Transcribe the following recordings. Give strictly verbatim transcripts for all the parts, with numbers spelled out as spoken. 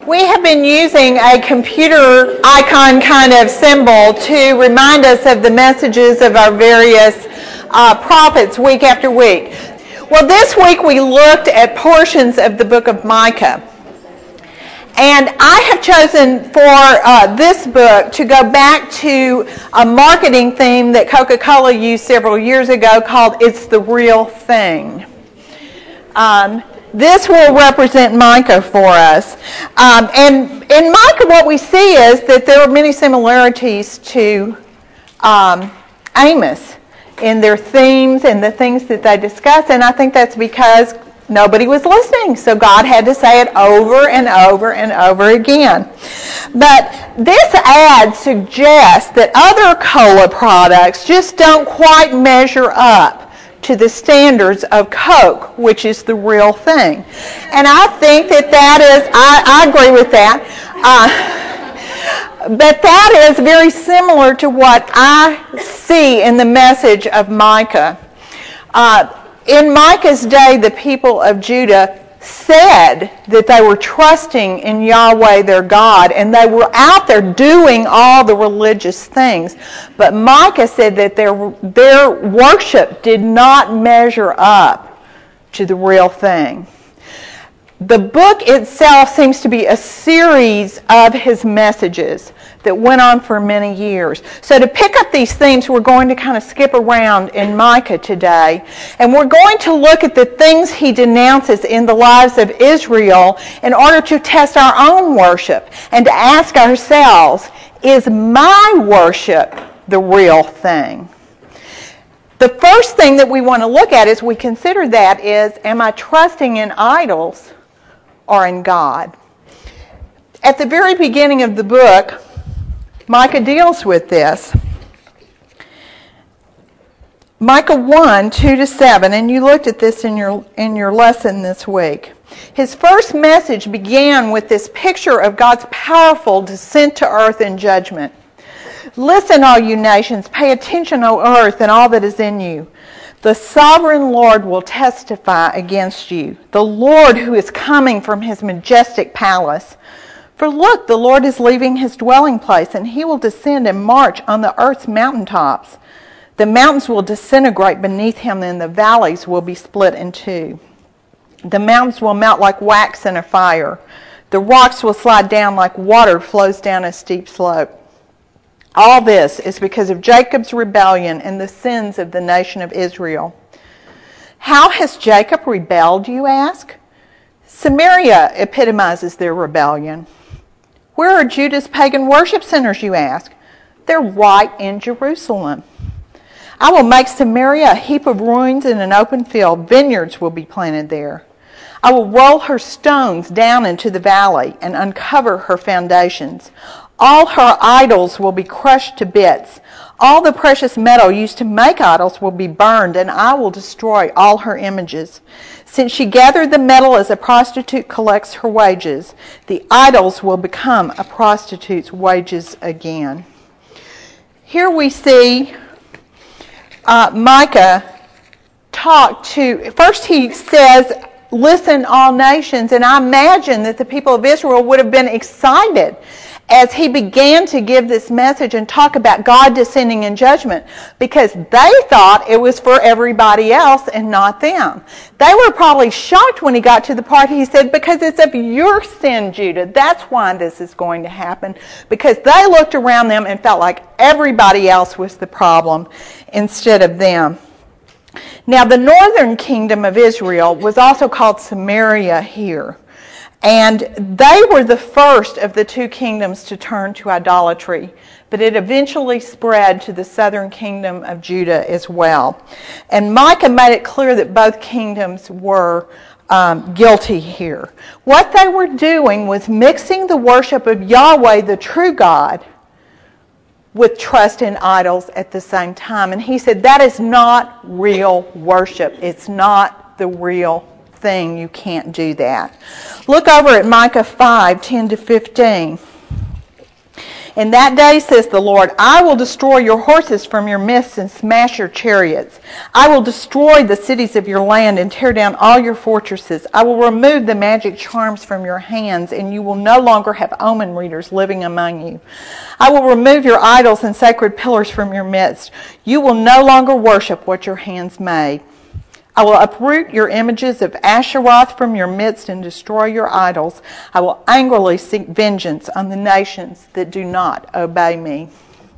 We have been using a computer icon kind of symbol to remind us of the messages of our various uh, prophets week after week. Well, this week we looked at portions of the book of Micah. And I have chosen for uh, this book to go back to a marketing theme that Coca-Cola used several years ago called It's the Real Thing. Um, This will represent Micah for us. Um, and in Micah, what we see is that there are many similarities to um, Amos in their themes and the things that they discuss. And I think that's because nobody was listening. So God had to say it over and over and over again. But this ad suggests that other cola products just don't quite measure up to the standards of Coke, which is the real thing. And I think that that is, I, I agree with that, uh, but that is very similar to what I see in the message of Micah. Uh, in Micah's day, the people of Judah said that they were trusting in Yahweh their God, and they were out there doing all the religious things. But Micah said that their, their worship did not measure up to the real thing. The book itself seems to be a series of his messages that went on for many years. So to pick up these themes, we're going to kind of skip around in Micah today, and we're going to look at the things he denounces in the lives of Israel in order to test our own worship and to ask ourselves, is my worship the real thing? The first thing that we want to look at as we consider that is, am I trusting in idols or in God? At the very beginning of the book, Micah deals with this. Micah one, two to seven, and you looked at this in your in your lesson this week. His first message began with this picture of God's powerful descent to earth in judgment. Listen, all you nations, pay attention, O earth, and all that is in you. The sovereign Lord will testify against you, the Lord who is coming from his majestic palace. For look, the Lord is leaving his dwelling place, and he will descend and march on the earth's mountaintops. The mountains will disintegrate beneath him, and the valleys will be split in two. The mountains will melt like wax in a fire. The rocks will slide down like water flows down a steep slope. All this is because of Jacob's rebellion and the sins of the nation of Israel. How has Jacob rebelled, you ask? Samaria epitomizes their rebellion. Where are Judah's pagan worship centers, you ask? They're right in Jerusalem. I will make Samaria a heap of ruins in an open field. Vineyards will be planted there. I will roll her stones down into the valley and uncover her foundations. All her idols will be crushed to bits. All the precious metal used to make idols will be burned, and I will destroy all her images. Since she gathered the metal as a prostitute collects her wages, the idols will become a prostitute's wages again. Here we see uh, Micah talk to, first he says, listen, all nations, and I imagine that the people of Israel would have been excited as he began to give this message and talk about God descending in judgment, because they thought it was for everybody else and not them. They were probably shocked when he got to the part he said, because it's of your sin, Judah. That's why this is going to happen. Because they looked around them and felt like everybody else was the problem instead of them. Now, the northern kingdom of Israel was also called Samaria here. And they were the first of the two kingdoms to turn to idolatry, but it eventually spread to the southern kingdom of Judah as well. And Micah made it clear that both kingdoms were um, guilty here. What they were doing was mixing the worship of Yahweh, the true God, with trust in idols at the same time. And he said that is not real worship. It's not the real thing. You can't do that. Look over at Micah five, ten to fifteen. In that day, says the Lord, I will destroy your horses from your midst and smash your chariots. I will destroy the cities of your land and tear down all your fortresses. I will remove the magic charms from your hands, and you will no longer have omen readers living among you. I will remove your idols and sacred pillars from your midst. You will no longer worship what your hands made. I will uproot your images of Asheroth from your midst and destroy your idols. I will angrily seek vengeance on the nations that do not obey me.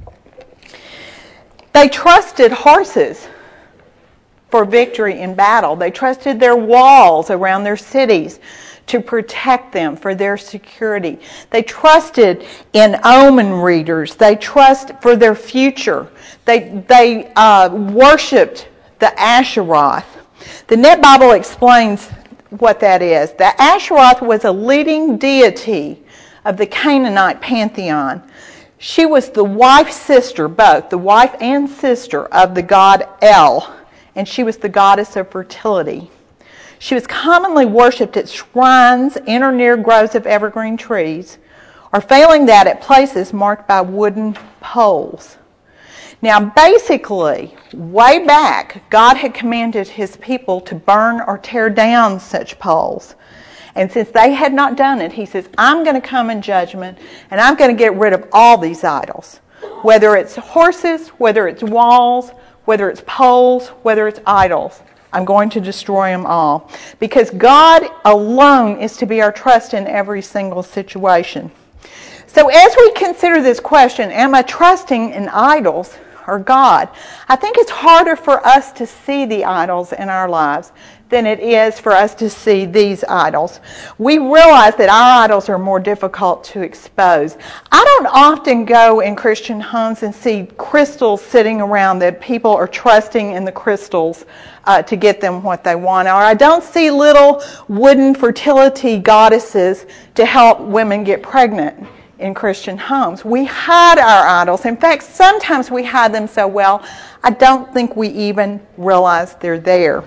They trusted horses for victory in battle. They trusted their walls around their cities to protect them for their security. They trusted in omen readers. They trusted for their future. They, they uh, worshipped the Asheroth. The Net Bible explains what that is. The Asheroth was a leading deity of the Canaanite pantheon. She was the wife sister, both, the wife and sister of the god El, and she was the goddess of fertility. She was commonly worshipped at shrines in or near groves of evergreen trees, or failing that at places marked by wooden poles. Now, basically, way back, God had commanded his people to burn or tear down such poles. And since they had not done it, he says, I'm going to come in judgment, and I'm going to get rid of all these idols. Whether it's horses, whether it's walls, whether it's poles, whether it's idols. I'm going to destroy them all. Because God alone is to be our trust in every single situation. So as we consider this question, am I trusting in idols or God? I think it's harder for us to see the idols in our lives than it is for us to see these idols. We realize that our idols are more difficult to expose. I don't often go in Christian homes and see crystals sitting around that people are trusting in the crystals uh, to get them what they want. Or I don't see little wooden fertility goddesses to help women get pregnant in Christian homes. We hide our idols. In fact, sometimes we hide them so well, I don't think we even realize they're there.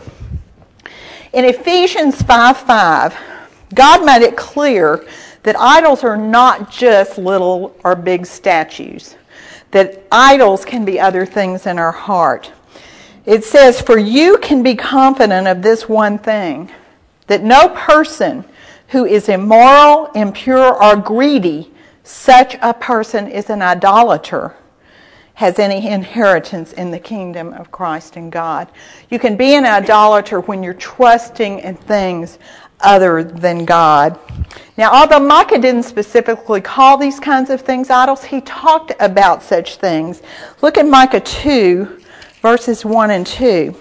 In Ephesians five five, God made it clear that idols are not just little or big statues, that idols can be other things in our heart. It says, for you can be confident of this one thing, that no person who is immoral, impure, or greedy, such a person is an idolater, has any inheritance in the kingdom of Christ and God. You can be an idolater when you're trusting in things other than God. Now, although Micah didn't specifically call these kinds of things idols, he talked about such things. Look at Micah two, verses one and two.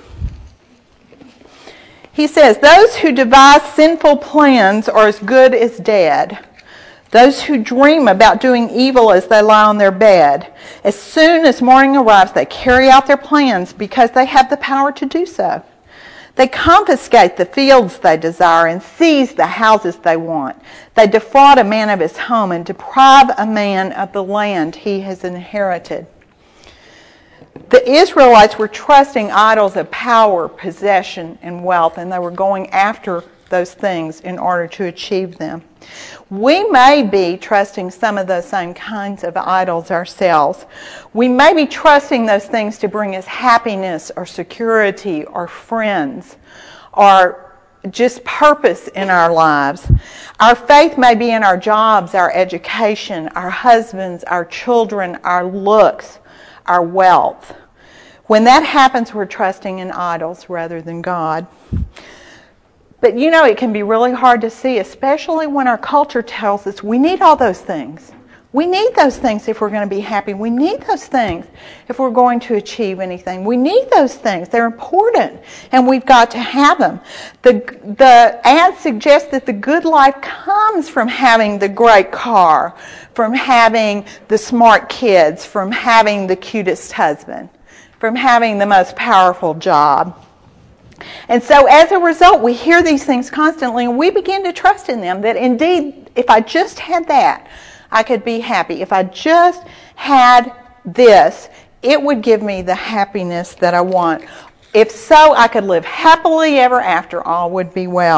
He says, those who devise sinful plans are as good as dead. Those who dream about doing evil as they lie on their bed, as soon as morning arrives, they carry out their plans because they have the power to do so. They confiscate the fields they desire and seize the houses they want. They defraud a man of his home and deprive a man of the land he has inherited. The Israelites were trusting idols of power, possession, and wealth, and they were going after those things in order to achieve them. We may be trusting some of those same kinds of idols ourselves. We may be trusting those things to bring us happiness or security or friends or just purpose in our lives. Our faith may be in our jobs, our education, our husbands, our children, our looks, our wealth. When that happens, we're trusting in idols rather than God. But you know, it can be really hard to see, especially when our culture tells us we need all those things. We need those things if we're going to be happy. We need those things if we're going to achieve anything. We need those things. They're important, and we've got to have them. The, the ad suggests that the good life comes from having the great car, from having the smart kids, from having the cutest husband, from having the most powerful job. And so as a result, we hear these things constantly, and we begin to trust in them, that indeed, if I just had that, I could be happy. If I just had this, it would give me the happiness that I want. If so, I could live happily ever after. All would be well.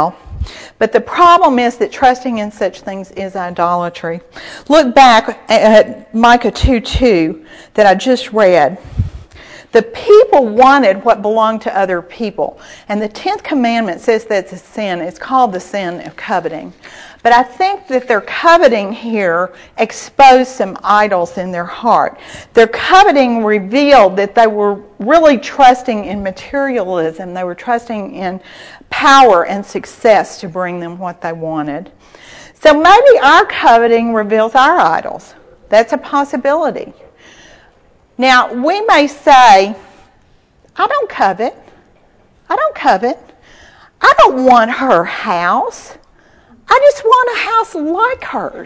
But the problem is that trusting in such things is idolatry. Look back at Micah two two that I just read. The people wanted what belonged to other people. And the tenth commandment says that's a sin. It's called the sin of coveting. But I think that their coveting here exposed some idols in their heart. Their coveting revealed that they were really trusting in materialism. They were trusting in power and success to bring them what they wanted. So maybe our coveting reveals our idols. That's a possibility. Now, we may say, I don't covet. I don't covet. I don't want her house. I just want a house like hers.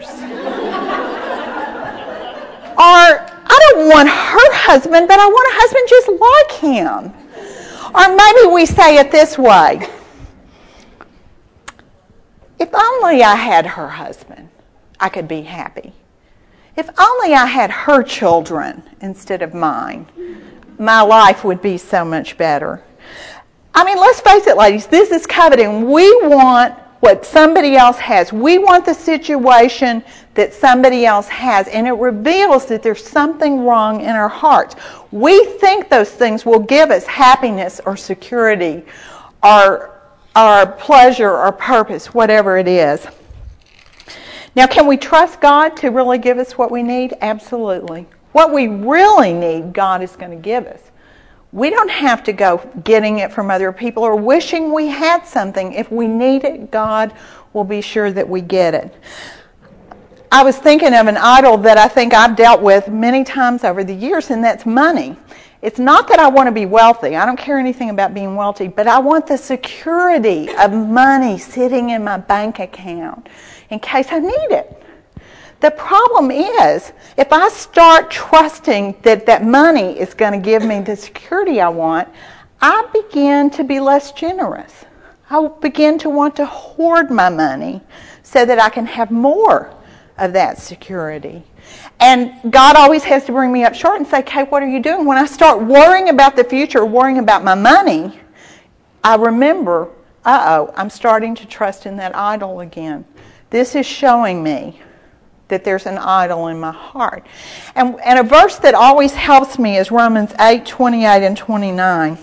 Or, I don't want her husband, but I want a husband just like him. Or maybe we say it this way. If only I had her husband, I could be happy. If only I had her children instead of mine, my life would be so much better. I mean, let's face it, ladies, this is coveting. We want what somebody else has. We want the situation that somebody else has, and it reveals that there's something wrong in our hearts. We think those things will give us happiness or security or, or pleasure or purpose, whatever it is. Now, can we trust God to really give us what we need? Absolutely. What we really need, God is going to give us. We don't have to go getting it from other people or wishing we had something. If we need it, God will be sure that we get it. I was thinking of an idol that I think I've dealt with many times over the years, and that's money. It's not that I want to be wealthy. I don't care anything about being wealthy, but I want the security of money sitting in my bank account in case I need it. The problem is, if I start trusting that that money is going to give me the security I want, I begin to be less generous. I begin to want to hoard my money so that I can have more of that security. And God always has to bring me up short and say, Kate, what are you doing? When I start worrying about the future, worrying about my money, I remember, uh-oh, I'm starting to trust in that idol again. This is showing me that there's an idol in my heart. And, and a verse that always helps me is Romans eight, twenty-eight and twenty-nine.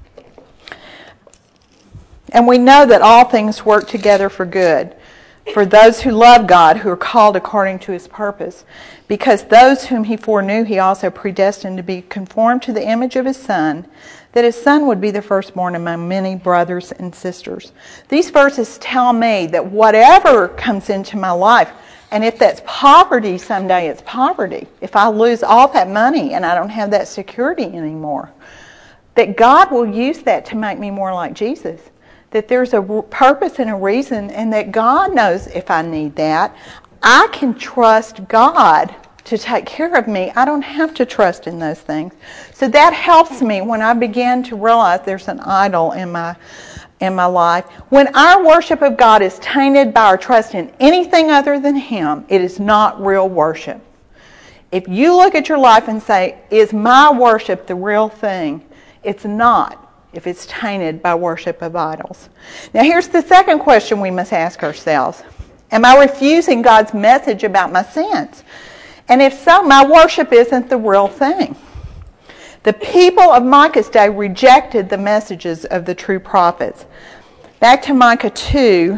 And we know that all things work together for good, for those who love God, who are called according to His purpose. Because those whom He foreknew, He also predestined to be conformed to the image of His Son, that His Son would be the firstborn among many brothers and sisters. These verses tell me that whatever comes into my life, and if that's poverty, someday it's poverty. If I lose all that money and I don't have that security anymore, that God will use that to make me more like Jesus. That there's a purpose and a reason, and that God knows if I need that. I can trust God to take care of me. I don't have to trust in those things. So that helps me when I begin to realize there's an idol in my in my life. When our worship of God is tainted by our trust in anything other than Him, it is not real worship. If you look at your life and say, is my worship the real thing? It's not, if it's tainted by worship of idols. Now here's the second question we must ask ourselves. Am I refusing God's message about my sins? And if so, my worship isn't the real thing. The people of Micah's day rejected the messages of the true prophets. Back to Micah two,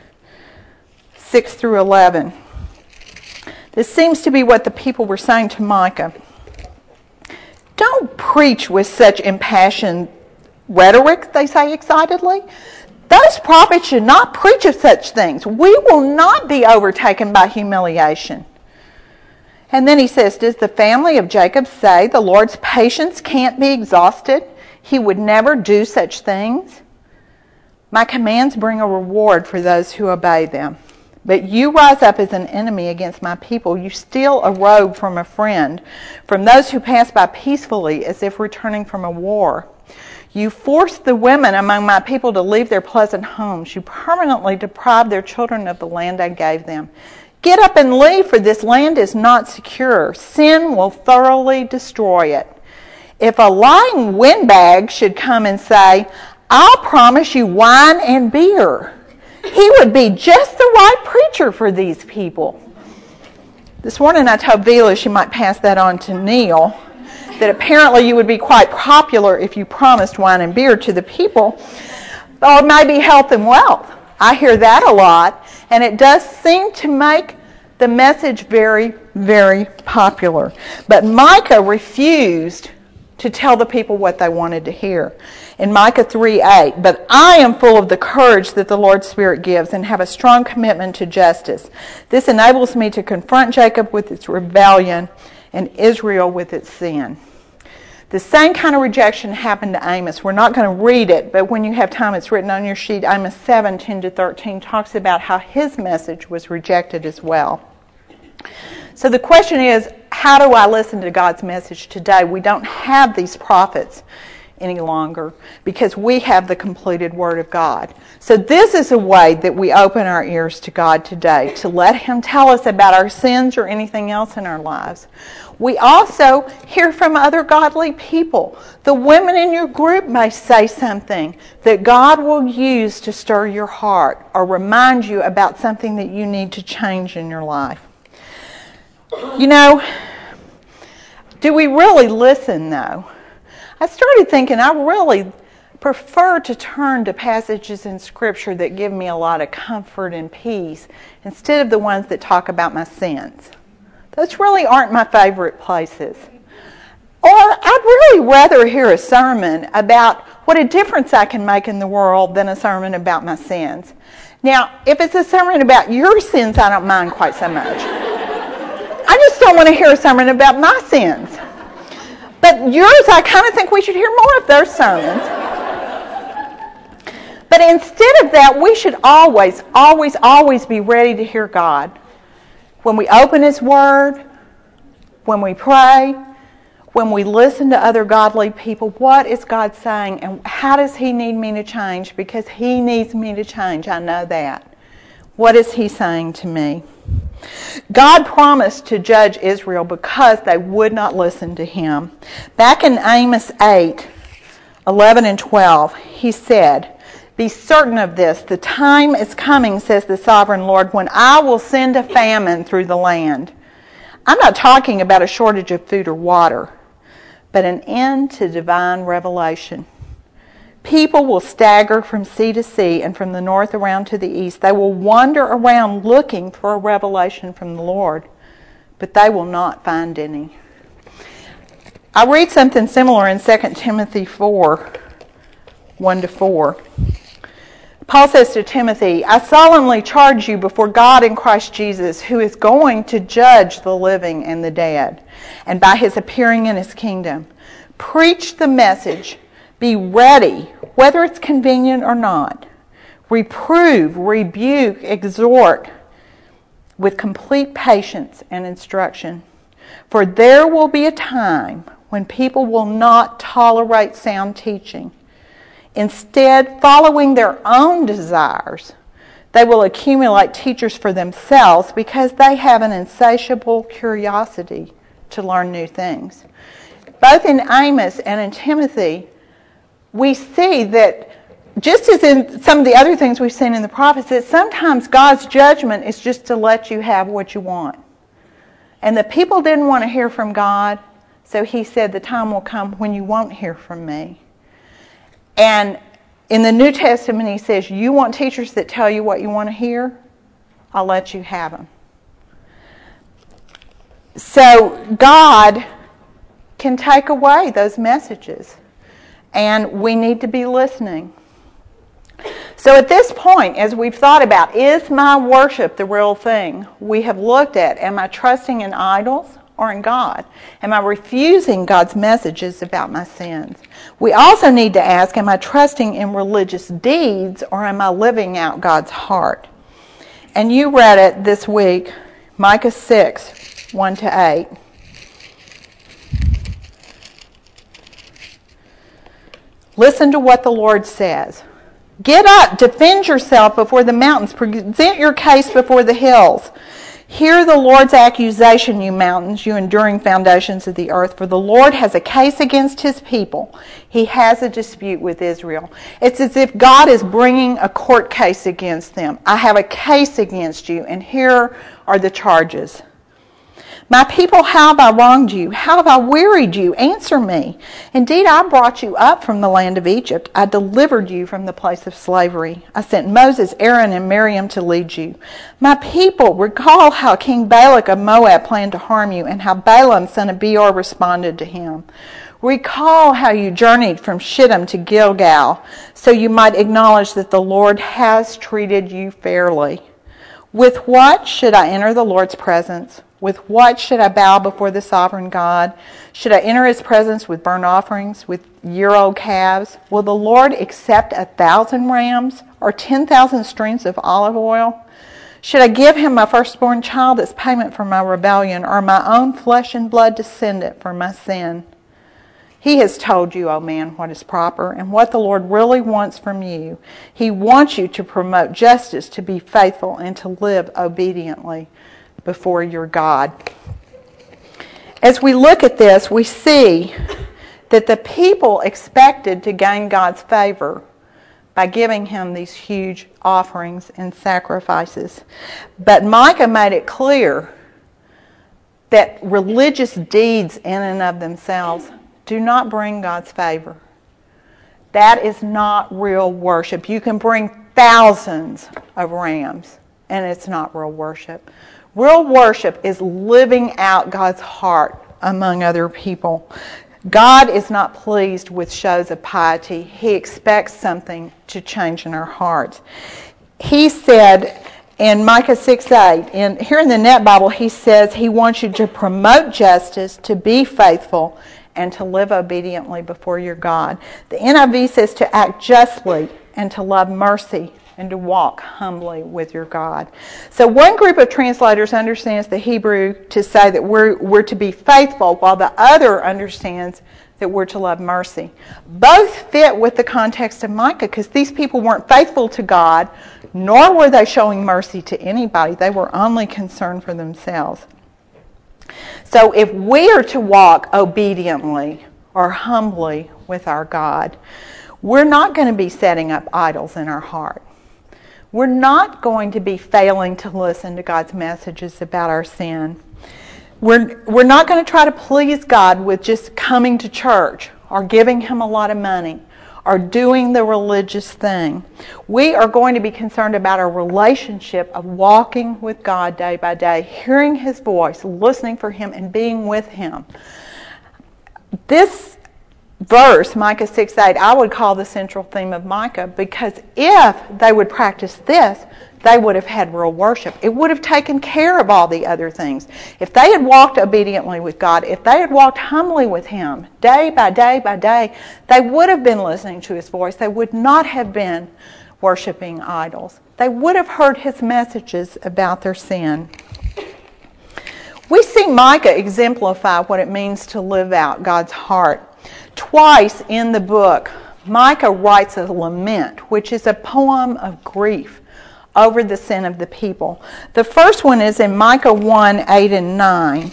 six through eleven. This seems to be what the people were saying to Micah. Don't preach with such impassioned rhetoric, they say excitedly. Those prophets should not preach of such things. We will not be overtaken by humiliation. And then he says, does the family of Jacob say the Lord's patience can't be exhausted? He would never do such things. My commands bring a reward for those who obey them. But you rise up as an enemy against my people. You steal a robe from a friend, from those who pass by peacefully as if returning from a war. You force the women among my people to leave their pleasant homes. You permanently deprive their children of the land I gave them. Get up and leave, for this land is not secure. Sin will thoroughly destroy it. If a lying windbag should come and say, I'll promise you wine and beer, he would be just the right preacher for these people. This morning I told Vila she might pass that on to Neil, that apparently you would be quite popular if you promised wine and beer to the people, or maybe health and wealth. I hear that a lot, and it does seem to make the message very, very popular. But Micah refused to tell the people what they wanted to hear. In Micah three eight, but I am full of the courage that the Lord's Spirit gives and have a strong commitment to justice. This enables me to confront Jacob with its rebellion and Israel with its sin. The same kind of rejection happened to Amos. We're not going to read it, but when you have time, it's written on your sheet. Amos seven ten to thirteen talks about how his message was rejected as well. So the question is, how do I listen to God's message today? We don't have these prophets any longer because we have the completed Word of God. So this is a way that we open our ears to God today, to let Him tell us about our sins or anything else in our lives. We also hear from other godly people. The women in your group may say something that God will use to stir your heart or remind you about something that you need to change in your life. You know, do we really listen though? I started thinking I really prefer to turn to passages in Scripture that give me a lot of comfort and peace instead of the ones that talk about my sins. Those really aren't my favorite places. Or I'd really rather hear a sermon about what a difference I can make in the world than a sermon about my sins. Now, if it's a sermon about your sins, I don't mind quite so much. I just don't want to hear a sermon about my sins. But yours, I kind of think we should hear more of those sermons. But instead of that, we should always, always, always be ready to hear God. When we open His Word, when we pray, when we listen to other godly people, what is God saying and how does He need me to change? Because He needs me to change, I know that. What is He saying to me? God promised to judge Israel because they would not listen to Him. Back in Amos eight, eleven and twelve, He said, "Be certain of this, the time is coming, says the sovereign Lord, when I will send a famine through the land." I'm not talking about a shortage of food or water, but an end to divine revelation. People will stagger from sea to sea and from the north around to the east. They will wander around looking for a revelation from the Lord, but they will not find any. I read something similar in Second Timothy four, one to four. Paul says to Timothy, "I solemnly charge you before God in Christ Jesus, who is going to judge the living and the dead, and by His appearing in His kingdom. Preach the message. Be ready, whether it's convenient or not. Reprove, rebuke, exhort with complete patience and instruction. For there will be a time when people will not tolerate sound teaching. Instead, following their own desires, they will accumulate teachers for themselves because they have an insatiable curiosity to learn new things." Both in Amos and in Timothy, we see that, just as in some of the other things we've seen in the prophets, that sometimes God's judgment is just to let you have what you want. And the people didn't want to hear from God, so He said, the time will come when you won't hear from me. And in the New Testament, He says, you want teachers that tell you what you want to hear? I'll let you have them. So God can take away those messages. And we need to be listening. So at this point, as we've thought about, is my worship the real thing? We have looked at, am I trusting in idols or in God? Am I refusing God's messages about my sins? We also need to ask, am I trusting in religious deeds or am I living out God's heart? And you read it this week, Micah six, one to eight. Listen to what the Lord says. Get up, defend yourself before the mountains, present your case before the hills. Hear the Lord's accusation, you mountains, you enduring foundations of the earth, for the Lord has a case against his people. He has a dispute with Israel. It's as if God is bringing a court case against them. I have a case against you, and here are the charges. My people, how have I wronged you? How have I wearied you? Answer me. Indeed, I brought you up from the land of Egypt. I delivered you from the place of slavery. I sent Moses, Aaron, and Miriam to lead you. My people, recall how King Balak of Moab planned to harm you, and how Balaam, son of Beor, responded to him. Recall how you journeyed from Shittim to Gilgal, so you might acknowledge that the Lord has treated you fairly. With what should I enter the Lord's presence? With what should I bow before the sovereign God? Should I enter his presence with burnt offerings, with year-old calves? Will the Lord accept a thousand rams or ten thousand streams of olive oil? Should I give him my firstborn child as payment for my rebellion, or my own flesh and blood descendant for my sin? He has told you, O man, what is proper and what the Lord really wants from you. He wants you to promote justice, to be faithful, and to live obediently before your God. As we look at this, we see that the people expected to gain God's favor by giving him these huge offerings and sacrifices. But Micah made it clear that religious deeds in and of themselves do not bring God's favor. That is not real worship. You can bring thousands of rams, and it's not real worship. Real worship is living out God's heart among other people. God is not pleased with shows of piety. He expects something to change in our hearts. He said in Micah six eight, in, here in the Net Bible, he says he wants you to promote justice, to be faithful, and to live obediently before your God. The N I V says to act justly and to love mercy and to walk humbly with your God. So one group of translators understands the Hebrew to say that we're, we're to be faithful, while the other understands that we're to love mercy. Both fit with the context of Micah, because these people weren't faithful to God, nor were they showing mercy to anybody. They were only concerned for themselves. So if we are to walk obediently or humbly with our God, we're not going to be setting up idols in our heart. We're not going to be failing to listen to God's messages about our sin. We're, we're not going to try to please God with just coming to church or giving him a lot of money or doing the religious thing. We are going to be concerned about our relationship of walking with God day by day, hearing his voice, listening for him, and being with him. This verse, Micah six eight, I would call the central theme of Micah, because if they would practice this, they would have had real worship. It would have taken care of all the other things. If they had walked obediently with God, if they had walked humbly with him, day by day by day, they would have been listening to his voice. They would not have been worshiping idols. They would have heard his messages about their sin. We see Micah exemplify what it means to live out God's heart. Twice in the book, Micah writes a lament, which is a poem of grief over the sin of the people. The first one is in Micah one eight and nine.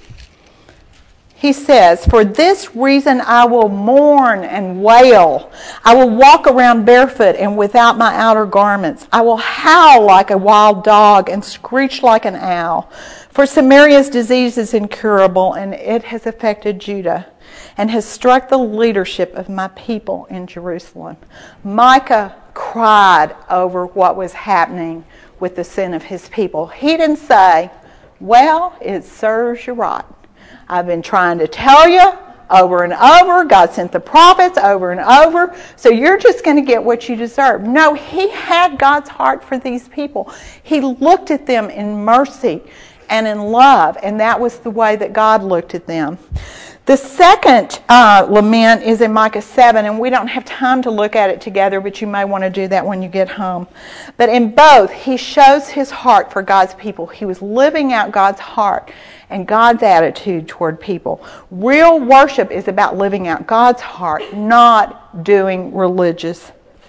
He says, "For this reason I will mourn and wail. I will walk around barefoot and without my outer garments. I will howl like a wild dog and screech like an owl. For Samaria's disease is incurable, and it has affected Judah, and has struck the leadership of my people in Jerusalem." Micah cried over what was happening with the sin of his people. He didn't say, "Well, it serves you right. I've been trying to tell you over and over. God sent the prophets over and over. So you're just going to get what you deserve." No, he had God's heart for these people. He looked at them in mercy and in love, and that was the way that God looked at them. The second uh, lament is in Micah seven, and we don't have time to look at it together, but you may want to do that when you get home. But in both, he shows his heart for God's people. He was living out God's heart and God's attitude toward people. Real worship is about living out God's heart, not doing religious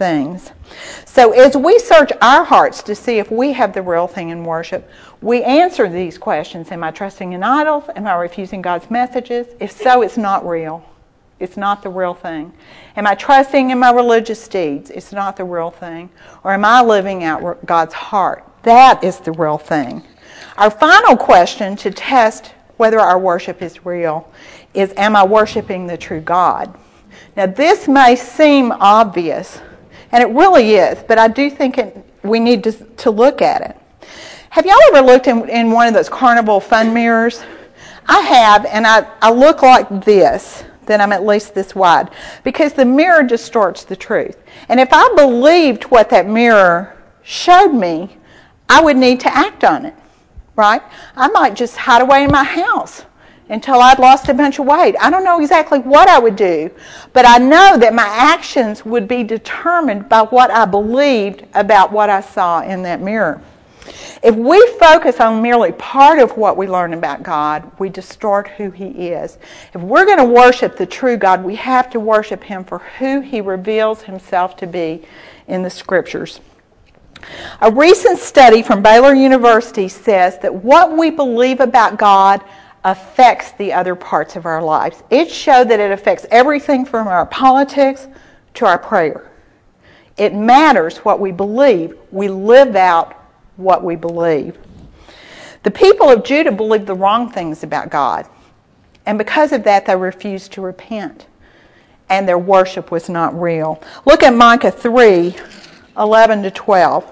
things. So as we search our hearts to see if we have the real thing in worship, we answer these questions. Am I trusting in idols? Am I refusing God's messages? If so, it's not real. It's not the real thing. Am I trusting in my religious deeds? It's not the real thing. Or am I living out God's heart? That is the real thing. Our final question to test whether our worship is real is, am I worshiping the true God? Now, this may seem obvious, and it really is, but I do think it, we need to, to look at it. Have y'all ever looked in, in one of those carnival fun mirrors? I have, and I, I look like this. Then I'm at least this wide, because the mirror distorts the truth. And if I believed what that mirror showed me, I would need to act on it, right? I might just hide away in my house until I'd lost a bunch of weight. I don't know exactly what I would do, but I know that my actions would be determined by what I believed about what I saw in that mirror. If we focus on merely part of what we learn about God, we distort who He is. If we're going to worship the true God, we have to worship Him for who He reveals Himself to be in the Scriptures. A recent study from Baylor University says that what we believe about God affects the other parts of our lives. It showed that it affects everything from our politics to our prayer. It matters what we believe. We live out what we believe. The people of Judah believed the wrong things about God, and because of that they refused to repent, and their worship was not real. Look at Micah three, eleven to twelve.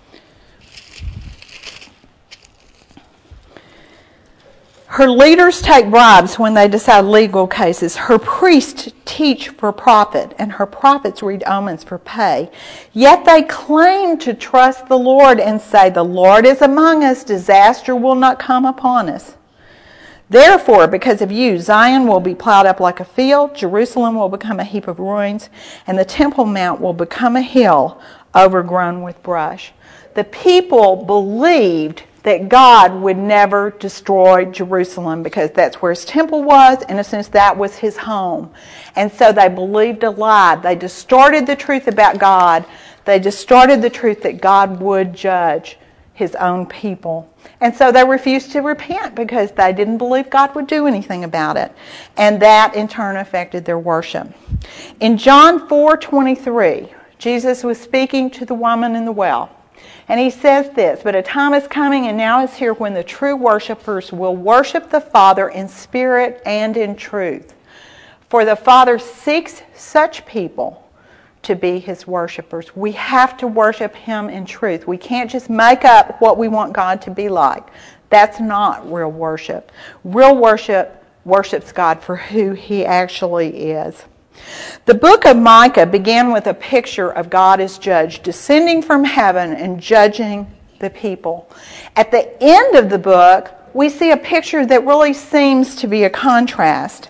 Her leaders take bribes when they decide legal cases. Her priests teach for profit, and her prophets read omens for pay. Yet they claim to trust the Lord and say, "The Lord is among us. Disaster will not come upon us." Therefore, because of you, Zion will be plowed up like a field, Jerusalem will become a heap of ruins, and the Temple Mount will become a hill overgrown with brush. The people believed that God would never destroy Jerusalem because that's where His temple was, and in a sense that was His home. And so they believed a lie. They distorted the truth about God. They distorted the truth that God would judge His own people. And so they refused to repent because they didn't believe God would do anything about it. And that in turn affected their worship. In John four twenty-three, Jesus was speaking to the woman in the well. And He says this, "But a time is coming and now is here when the true worshipers will worship the Father in spirit and in truth. For the Father seeks such people to be His worshipers." We have to worship Him in truth. We can't just make up what we want God to be like. That's not real worship. Real worship worships God for who He actually is. The book of Micah began with a picture of God as judge, descending from heaven and judging the people. At the end of the book, we see a picture that really seems to be a contrast.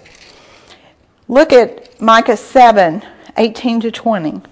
Look at Micah seven, eighteen to twenty.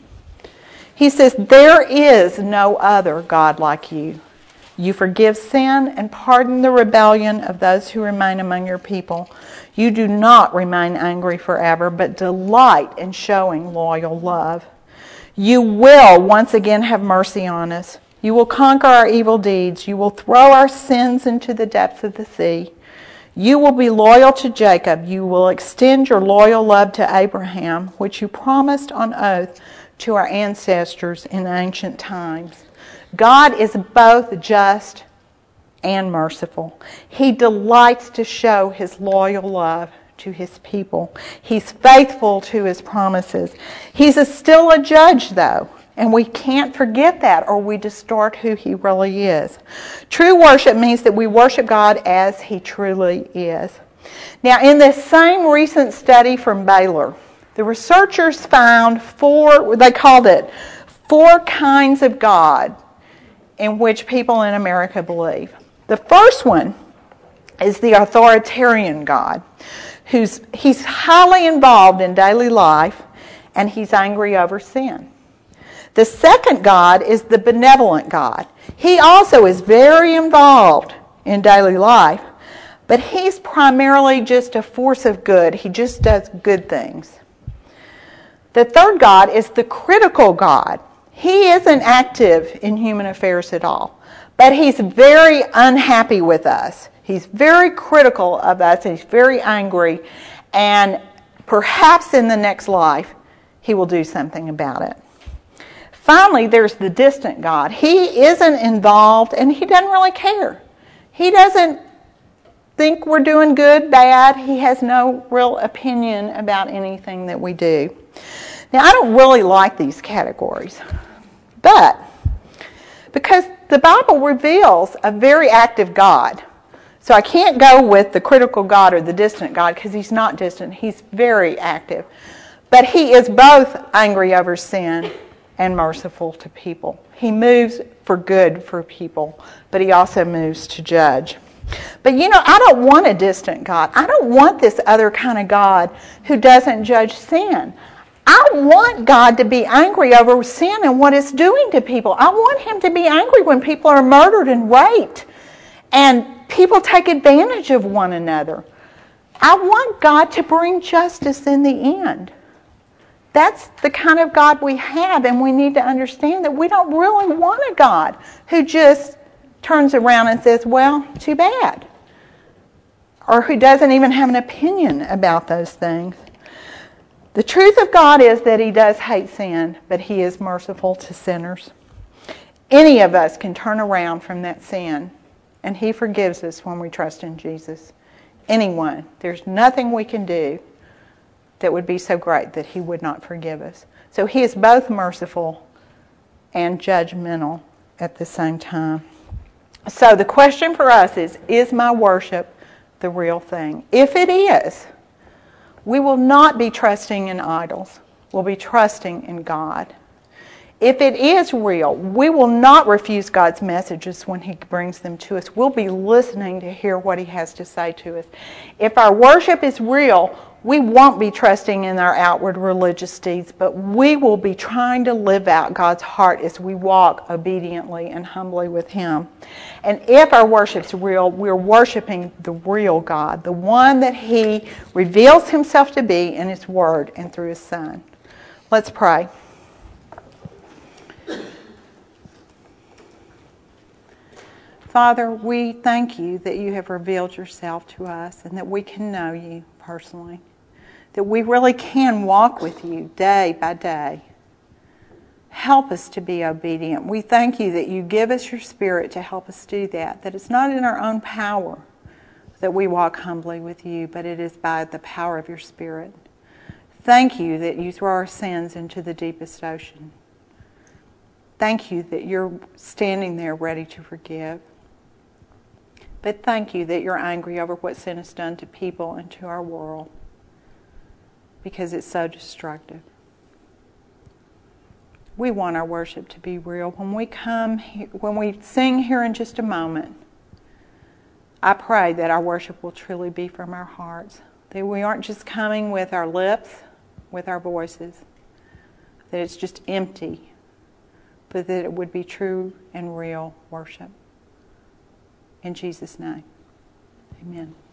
He says, "There is no other God like you. You forgive sin and pardon the rebellion of those who remain among your people. You do not remain angry forever, but delight in showing loyal love. You will once again have mercy on us. You will conquer our evil deeds. You will throw our sins into the depths of the sea. You will be loyal to Jacob. You will extend your loyal love to Abraham, which you promised on oath to our ancestors in ancient times." God is both just and merciful. He delights to show His loyal love to His people. He's faithful to His promises. He's a, still a judge, though, and we can't forget that or we distort who He really is. True worship means that we worship God as He truly is. Now, in this same recent study from Baylor, the researchers found four, they called it, four kinds of God in which people in America believe. The first one is the authoritarian God, who's he's highly involved in daily life and he's angry over sin. The second God is the benevolent God. He also is very involved in daily life, but he's primarily just a force of good. He just does good things. The third God is the critical God. He isn't active in human affairs at all, but he's very unhappy with us. He's very critical of us, and he's very angry, and perhaps in the next life he will do something about it. Finally, there's the distant God. He isn't involved, and he doesn't really care. He doesn't think we're doing good, bad. He has no real opinion about anything that we do. Now, I don't really like these categories, but because the Bible reveals a very active God, so I can't go with the critical God or the distant God because he's not distant. He's very active. But he is both angry over sin and merciful to people. He moves for good for people, but he also moves to judge. But you know, I don't want a distant God. I don't want this other kind of God who doesn't judge sin. I want God to be angry over sin and what it's doing to people. I want him to be angry when people are murdered and raped and people take advantage of one another. I want God to bring justice in the end. That's the kind of God we have, and we need to understand that we don't really want a God who just turns around and says, well, too bad. Or who doesn't even have an opinion about those things. The truth of God is that he does hate sin, but he is merciful to sinners. Any of us can turn around from that sin, and he forgives us when we trust in Jesus. Anyone. There's nothing we can do that would be so great that he would not forgive us. So he is both merciful and judgmental at the same time. So the question for us is, is my worship the real thing? If it is, we will not be trusting in idols. We'll be trusting in God. If it is real, we will not refuse God's messages when he brings them to us. We'll be listening to hear what he has to say to us. If our worship is real, we won't be trusting in our outward religious deeds, but we will be trying to live out God's heart as we walk obediently and humbly with him. And if our worship's real, we're worshiping the real God, the one that he reveals himself to be in his word and through his Son. Let's pray. Father, we thank you that you have revealed yourself to us and that we can know you personally, that we really can walk with you day by day. Help us to be obedient. We thank you that you give us your Spirit to help us do that, that it's not in our own power that we walk humbly with you, but it is by the power of your Spirit. Thank you that you throw our sins into the deepest ocean. Thank you that you're standing there ready to forgive. But thank you that you're angry over what sin has done to people and to our world, because it's so destructive. We want our worship to be real. When we come, when we sing here in just a moment, I pray that our worship will truly be from our hearts, that we aren't just coming with our lips, with our voices, that it's just empty, but that it would be true and real worship. In Jesus' name, amen.